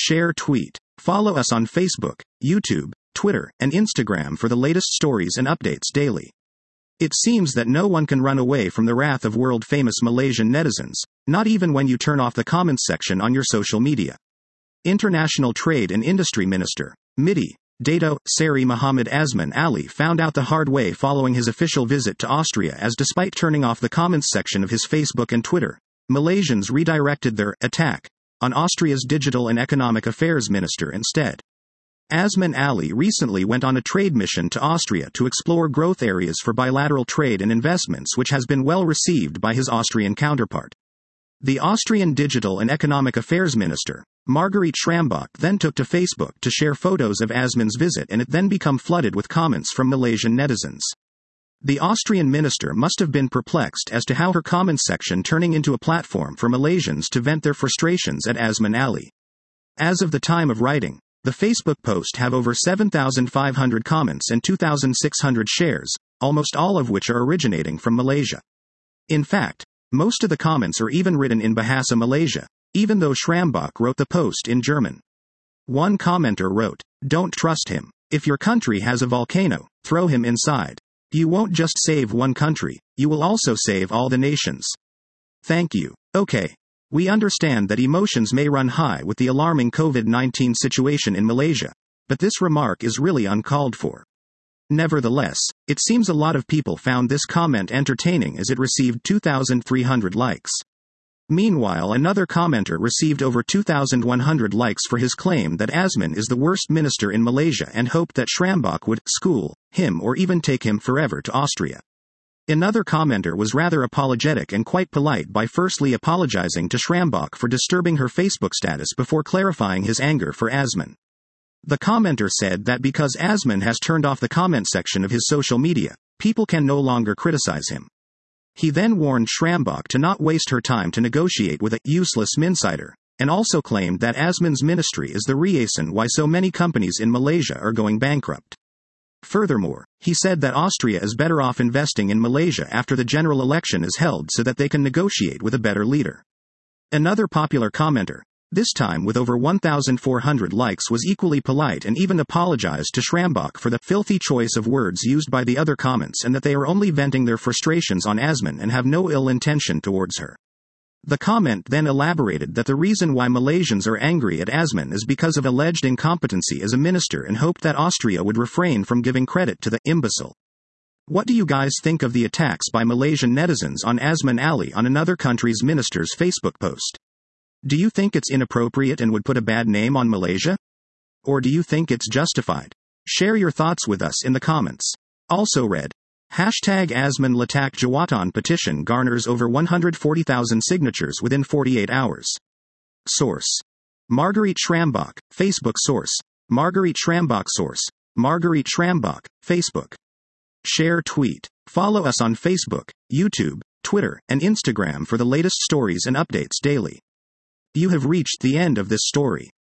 share, tweet. Follow us on Facebook, YouTube, Twitter, and Instagram for the latest stories and updates daily. It seems that no one can run away from the wrath of world-famous Malaysian netizens, not even when you turn off the comments section on your social media. International Trade and Industry Minister, MIDI, Dato' Seri Muhammad Azman Ali found out the hard way following his official visit to Austria, as despite turning off the comments section of his Facebook and Twitter, Malaysians redirected their attack on Austria's Digital and Economic Affairs Minister instead. Azman Ali recently went on a trade mission to Austria to explore growth areas for bilateral trade and investments, which has been well received by his Austrian counterpart. The Austrian Digital and Economic Affairs Minister, Marguerite Schrambach, then took to Facebook to share photos of Azman's visit, and it then became flooded with comments from Malaysian netizens. The Austrian minister must have been perplexed as to how her comments section turning into a platform for Malaysians to vent their frustrations at Azman Ali. As of the time of writing, the Facebook post have over 7,500 comments and 2,600 shares, almost all of which are originating from Malaysia. In fact, most of the comments are even written in Bahasa Malaysia, even though Schrambach wrote the post in German. One commenter wrote, "Don't trust him. If your country has a volcano, throw him inside. You won't just save one country, you will also save all the nations." Thank you. Okay. We understand that emotions may run high with the alarming COVID-19 situation in Malaysia, but this remark is really uncalled for. Nevertheless, it seems a lot of people found this comment entertaining, as it received 2,300 likes. Meanwhile, another commenter received over 2,100 likes for his claim that Azman is the worst minister in Malaysia and hoped that Schrambach would school him or even take him forever to Austria. Another commenter was rather apologetic and quite polite by firstly apologizing to Schrambach for disturbing her Facebook status before clarifying his anger for Azman. The commenter said that because Azman has turned off the comment section of his social media, people can no longer criticize him. He then warned Schrambach to not waste her time to negotiate with a useless minsider, and also claimed that Azman's ministry is the reason why so many companies in Malaysia are going bankrupt. Furthermore, he said that Austria is better off investing in Malaysia after the general election is held so that they can negotiate with a better leader. Another popular commenter, this time with over 1,400 likes, was equally polite and even apologized to Schrambach for the filthy choice of words used by the other comments, and that they are only venting their frustrations on Azman and have no ill intention towards her. The comment then elaborated that the reason why Malaysians are angry at Azman is because of alleged incompetency as a minister, and hoped that Austria would refrain from giving credit to the imbecile. What do you guys think of the attacks by Malaysian netizens on Azman Ali on another country's minister's Facebook post? Do you think it's inappropriate and would put a bad name on Malaysia? Or do you think it's justified? Share your thoughts with us in the comments. Also read, #Azman Letak Jawatan petition garners over 140,000 signatures within 48 hours. Source: Marguerite Schrambach, Facebook. Source: Marguerite Schrambach. Source: Marguerite Schrambach, Facebook. Share, tweet. Follow us on Facebook, YouTube, Twitter, and Instagram for the latest stories and updates daily. You have reached the end of this story.